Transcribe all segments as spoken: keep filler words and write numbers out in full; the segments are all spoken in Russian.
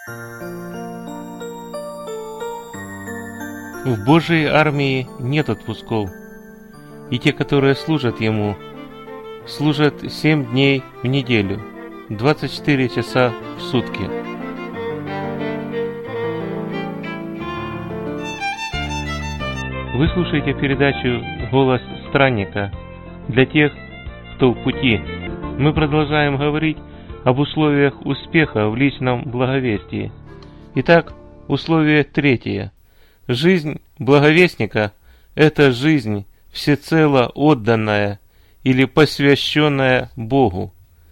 В Божьей армии нет отпусков, и те, которые служат Ему, служат семь дней в неделю, двадцать четыре часа в сутки. Вы слушаете передачу «Голос странника» для тех, кто в пути. Мы продолжаем говорить об условиях успеха в личном благовестии. Итак, условие третье. Жизнь благовестника – это жизнь всецело отданная или посвященная Богу.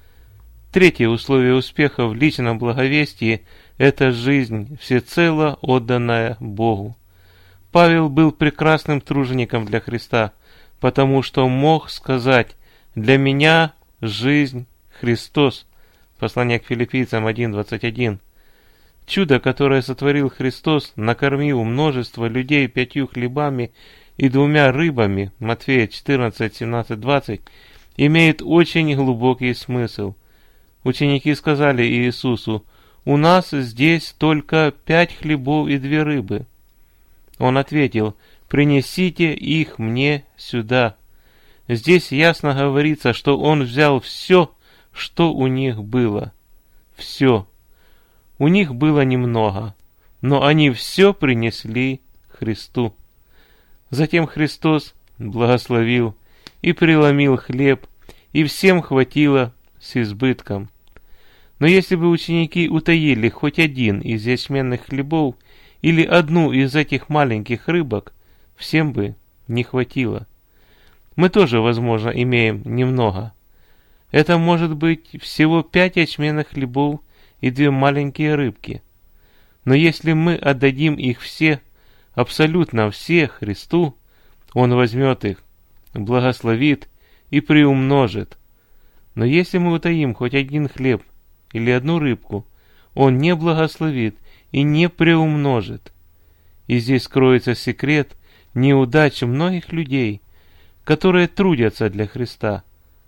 Третье условие успеха в личном благовестии – это жизнь всецело отданная Богу. Павел был прекрасным тружеником для Христа, потому что мог сказать: «Для меня жизнь Христос». Послание к Филиппийцам один двадцать один. Чудо, которое сотворил Христос, накормив множество людей пятью хлебами и двумя рыбами, Матфея четырнадцать семнадцать двадцать, имеет очень глубокий смысл. Ученики сказали Иисусу: «У нас здесь только пять хлебов и две рыбы». Он ответил: «Принесите их мне сюда». Здесь ясно говорится, что Он взял все, что у них было. Все. У них было немного, но они все принесли Христу. Затем Христос благословил и преломил хлеб, и всем хватило с избытком. Но если бы ученики утаили хоть один из ячменных хлебов или одну из этих маленьких рыбок, всем бы не хватило. Мы тоже, возможно, имеем немного. Это может быть всего пять ячменных хлебов и две маленькие рыбки. Но если мы отдадим их все, абсолютно все Христу, Он возьмет их, благословит и приумножит. Но если мы утаим хоть один хлеб или одну рыбку, Он не благословит и не приумножит. И здесь кроется секрет неудачи многих людей, которые трудятся для Христа,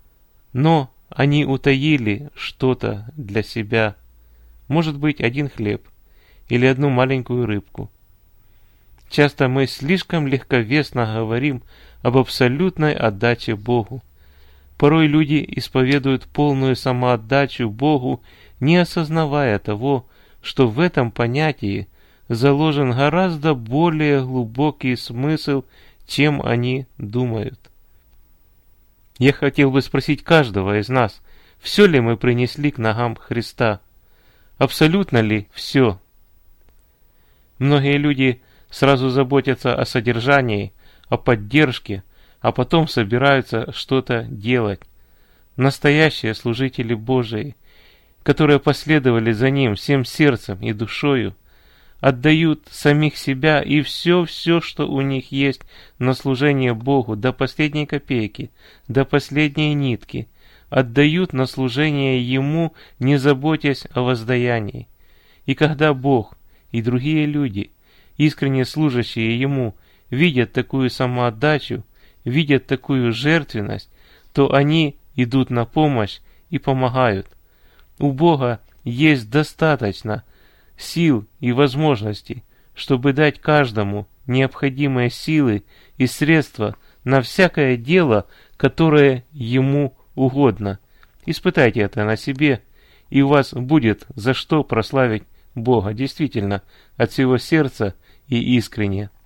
но они утаили что-то для себя, может быть, один хлеб или одну маленькую рыбку. Часто мы слишком легковесно говорим об абсолютной отдаче Богу. Порой люди исповедуют полную самоотдачу Богу, не осознавая того, что в этом понятии заложен гораздо более глубокий смысл, чем они думают. Я хотел бы спросить каждого из нас, все ли мы принесли к ногам Христа? Абсолютно ли все? Многие люди сразу заботятся о содержании, о поддержке, а потом собираются что-то делать. Настоящие служители Божии, которые последовали за Ним всем сердцем и душою, отдают самих себя и все-все, что у них есть, на служение Богу до последней копейки, до последней нитки, отдают на служение Ему, не заботясь о воздаянии. И когда Бог и другие люди, искренне служащие Ему, видят такую самоотдачу, видят такую жертвенность, то они идут на помощь и помогают. У Бога есть достаточно сил и возможностей, чтобы дать каждому необходимые силы и средства на всякое дело, которое Ему угодно. Испытайте это на себе, и у вас будет за что прославить Бога действительно от всего сердца и искренне.